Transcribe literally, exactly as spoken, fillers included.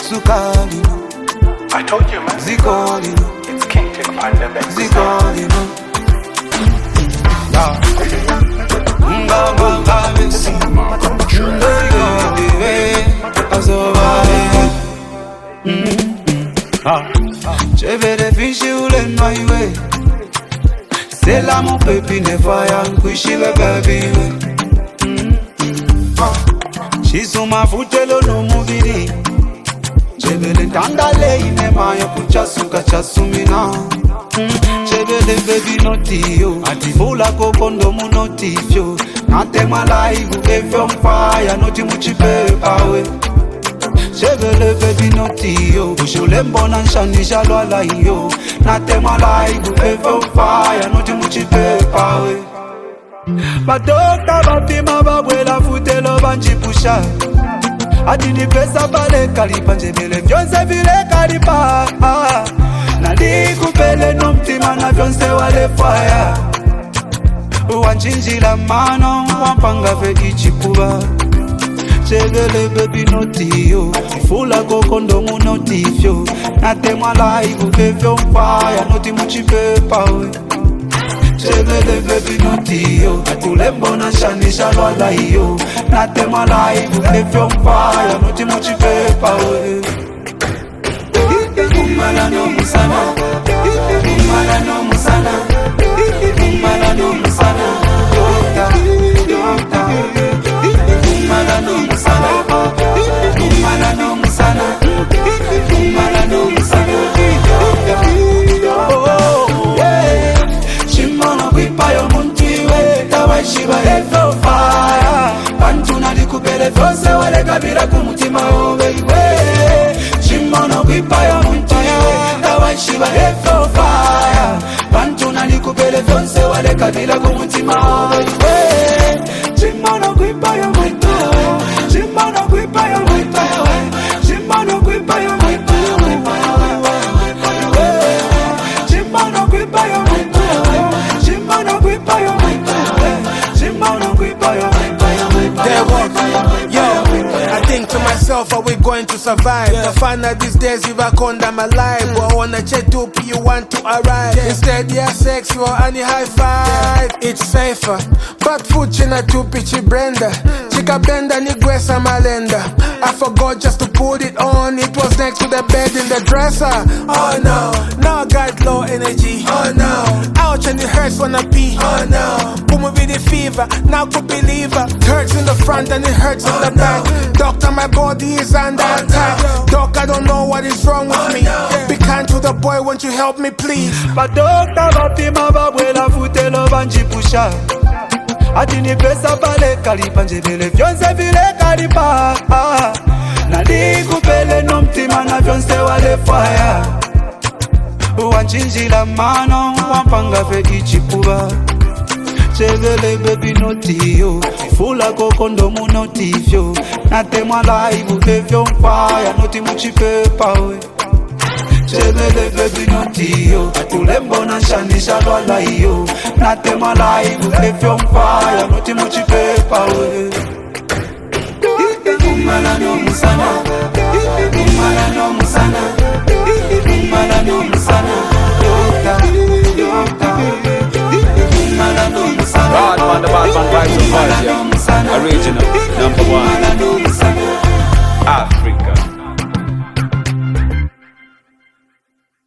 Sukali, I told you, man. Zikoli, It's King Tick on the back. Zikoli, yeah. Nga nga nga mixi, Zikoli, azobaye. Je vais les ficher ou les noyer. C'est là mon pépi ne fire, kushi le baby. She's on my foot, hello no movie. Chebele tandale ine maya kuchasuka chasumina. Chebele baby noti yo, ati fula kokondo munoti yo. Nate malaibu efe on fire, noti muchipe pawe. Chebele baby noti yo, ushule mbona nshanisha lwala yo. Nate malaibu efe on fire, noti muchipe pawe. Badokta bapima babwela futelo banjipusha. Adini pesa pale kalipa njebele vyonse vile kalipa. Nali kupele no mtima na vyonse wale fire. Wanchinjila mano wampanga fe ichikuba. Chebele baby noti yo, fula kokondo munoti fyo. Natemwa laibu evyo fire, noti muchipe pawe. Chebele baby noti yo, atule mbona shanisha lwala yo. Natema laibu evyo fire, noti muchipe pawe. Umala no musana, umala no musana, umala no musana, yota, yota. Umala no musana, umala no musana, umala no musana, oh yeah. Shimona kwipa yo muntiwe, tawashiba evyo fire. Pantuna likupele vyose wale kabila kumutima owewe. Shimona kwipa yo muntiwe, tawashiba evyo fire. Pantuna likupele vyose wale kabila kumutima owewe. Shimona kwipa yo muntiwe, shimona kwipa yo muntiwe, shimona kwipa yo muntiwe, shimona kwipa yo muntiwe, shimona kwipa yo muntiwe, shimona kwipa yo muntiwe. Yo, I think to myself, are we going to survive? Yeah. The fun of these days, if I condemn my life, mm. But on a jet up, you want to arrive. Yeah. Instead, yeah, sex, you any high five. Yeah. It's safer, but food china to pitchy brenda. Mm. Chica benda ni gwesa malenda. Mm. I forgot just to put it on. It was next to the bed in the dresser. Oh no, now I got low energy. Oh no, ouch and it hurts when I pee. Oh no, boom with the fever. Now could believe her. It hurts in the front and it hurts in the back. Doctor, my body is under attack. Doc, I don't know what is wrong with me. Be kind to the boy, won't you help me please? Badokta bapima babwela futelo banjipusha. Adini pesa pale kalipa njebele vyonse vile kalipa. Nali kupele no mtima na vyonse wale fire. Wanchinjila mano wampanga fe ichikuba. Chebele baby noti yo, fula kokondo munoti fyo. Natemwa laibu evyo fire, noti muchipe pawe. Chebele baby noti yo, atule mbona shanisha lwala yo. Natemwa laibu evyo fire, noti muchipe pawe. Umala no musa.